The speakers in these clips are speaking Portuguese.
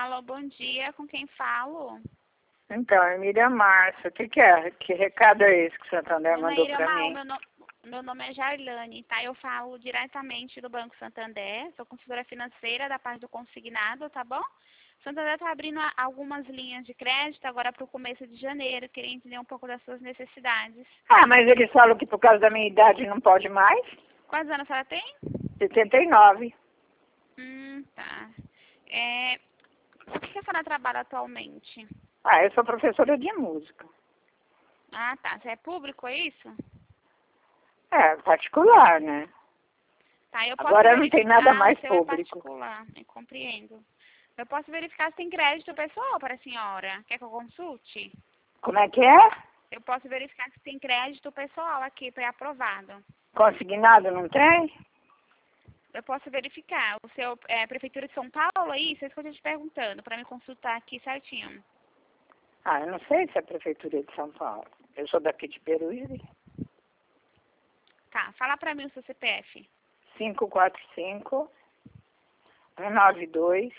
Alô, bom dia. Com quem falo? Então, é Miriam Márcia. O que é? Que recado é esse que o Santander Dona mandou para Irma, mim? meu nome é Jarlane, tá? Eu falo diretamente do Banco Santander. Sou consultora financeira da parte do consignado, tá bom? O Santander está abrindo algumas linhas de crédito agora para o começo de janeiro. Queria entender um pouco das suas necessidades. Ah, mas eles falam que por causa da minha idade não pode mais? Quantos anos a senhora tem? 79. Tá. O que a senhora trabalha atualmente? Ah, eu sou professora de música. Ah, tá. Você é público, é isso? É, particular, né? Tá, eu posso Agora não tem nada verificar, mais o seu é público. particular, eu compreendo. Eu posso verificar se tem crédito pessoal para a senhora. Quer que eu consulte? Como é que é? Eu posso verificar se tem crédito pessoal aqui para aprovado. Consignado não tem? Eu posso verificar. O seu é Prefeitura de São Paulo, é isso? É isso que eu estou te perguntando, para me consultar aqui certinho. Ah, eu não sei se é a Prefeitura de São Paulo. Eu sou daqui de Peruíbe. Tá, fala para mim o seu CPF. 545 192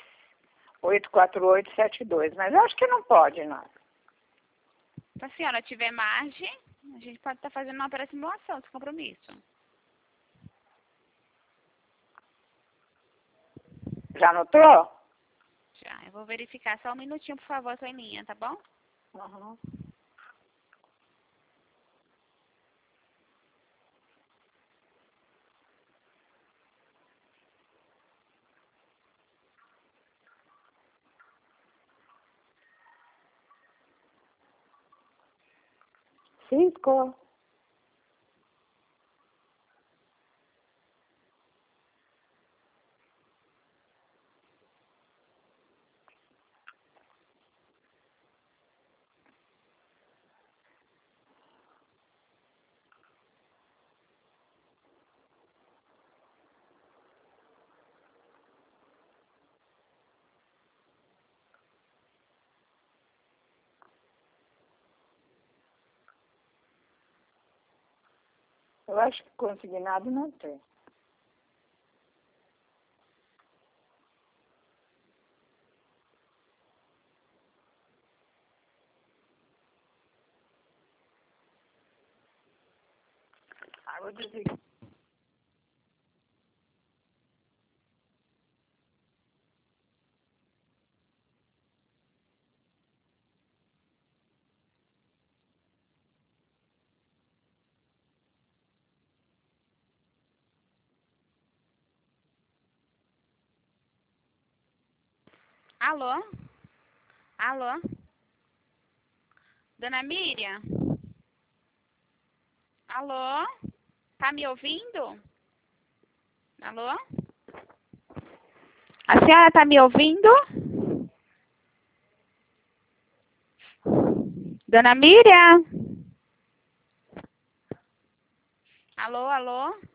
84872. Mas eu acho que não pode, não. Se a senhora tiver margem, a gente pode estar fazendo uma pré-simulação desse compromisso. Já anotou? Já, eu vou verificar. Só um minutinho, por favor, sua linha, tá bom? Uhum. Cisco. Eu acho que consignado não tem. Ah, vou desligar. Alô? Alô? Dona Miriam? Alô? Tá me ouvindo? Alô? A senhora tá me ouvindo? Dona Miriam? Alô, alô?